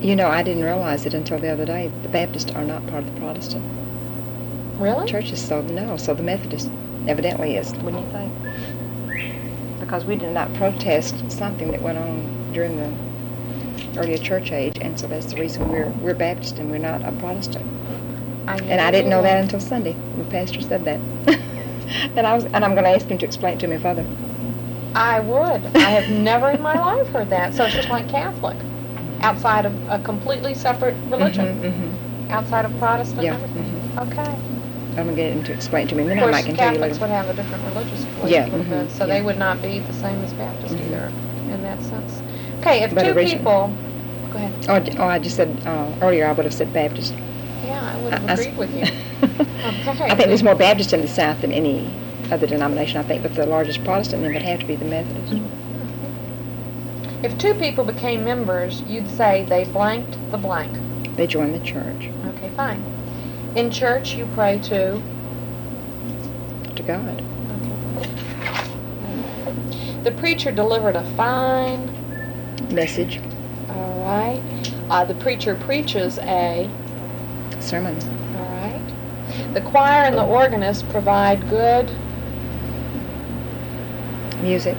You know, I didn't realize it until the other day. The Baptists are not part of the Protestant Really? churches, so no. So the Methodist evidently is, wouldn't you think? Because we did not protest something that went on during the earlier church age, and so that's the reason we're Baptist and we're not a Protestant. And I didn't know that until Sunday. The pastor said that, and I'm going to ask him to explain it to me further. I would. I have never in my life heard that. So it's just like Catholic, outside of a completely separate religion, outside of Protestant. Yeah. Okay. I'm going to get him to explain it to me, and then Of course, I can tell you Catholics later. would have a different religious belief, Yeah, so they would not be the same as Baptists either, in that sense. Okay, if But two originally- people, go ahead. Oh, I just said earlier I would have said Baptist. Yeah, I would have agreed with you. Okay. I think there's more Baptist in the South than any other denomination, I think, but the largest Protestant then would have to be the Methodist. If two people became members, you'd say they blanked the blank. They join the church. Okay, fine. In church, you pray to? To God. The preacher delivered a fine Message. All right. The preacher preaches a. Sermon. All right. The choir and the organist provide good. Music.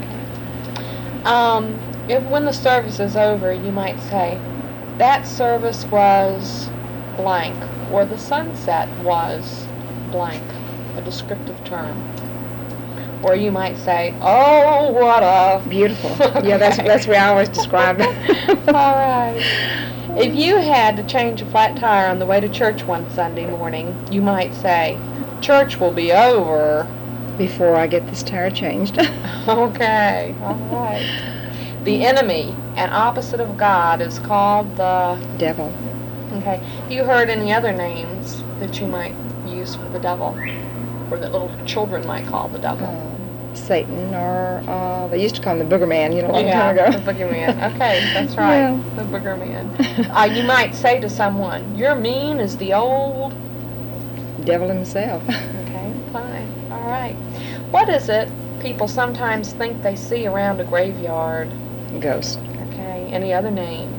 If when the service is over, you might say, that service was blank, or the sunset was blank, a descriptive term. Or you might say, oh, what a... Beautiful. Yeah, that's where I always describe it. All right. If you had to change a flat tire on the way to church one Sunday morning, you might say, church will be over. Before I get this tire changed. Okay, all right. The enemy, an opposite of God, is called the... Devil. Okay. Have you heard any other names that you might use for the devil? Or that little children might call the devil? Satan, or they used to call him the Booger Man, a long time ago. The Booger Man. Okay, that's right. Yeah. The Booger Man. You might say to someone, you're mean as the old... Devil himself. Okay, fine. All right. What is it people sometimes think they see around a graveyard? Ghost. Okay. Any other names?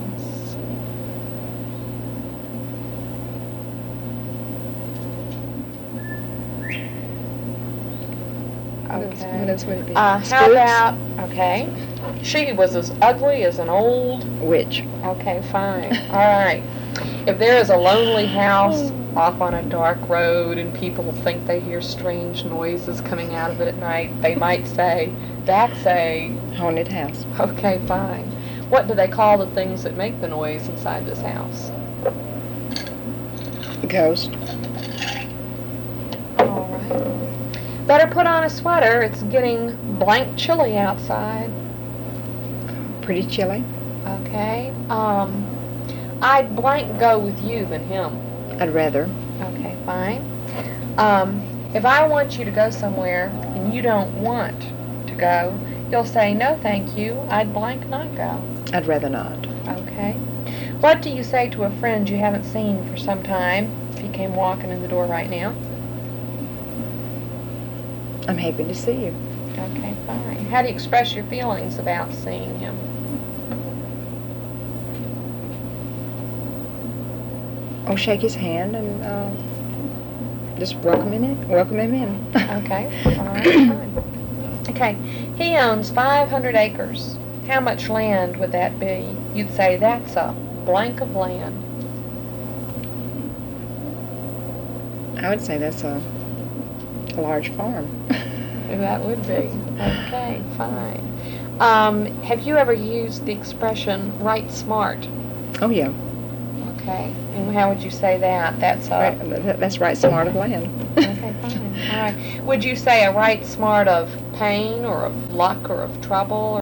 Okay. What else would it be? How Spooks? about, okay, she was as ugly as an old... Witch. Okay, fine. All right. If there is a lonely house off on a dark road and people think they hear strange noises coming out of it at night, they might say, that's a... Haunted house. Okay, fine. What do they call the things that make the noise inside this house? Ghost. All right. Better put on a sweater. It's getting blank chilly outside. Pretty chilly. Okay. I'd blank go with you than him. I'd rather. Okay, fine. If I want you to go somewhere and you don't want to go, you'll say, no, thank you. I'd blank not go. I'd rather not. Okay. What do you say to a friend you haven't seen for some time if he came walking in the door right now? I'm happy to see you. Okay, fine. How do you express your feelings about seeing him? Oh, shake his hand and just welcome him in. Okay, all right, fine. Okay, he owns 500 acres. How much land would that be? You'd say that's a blank of land. I would say that's a large farm. That would be. Okay, fine. Have you ever used the expression right smart? Oh, yeah. Okay, and how would you say that? That's That's right smart of land. Okay, fine. All right. Would you say a right smart of pain or of luck or of trouble?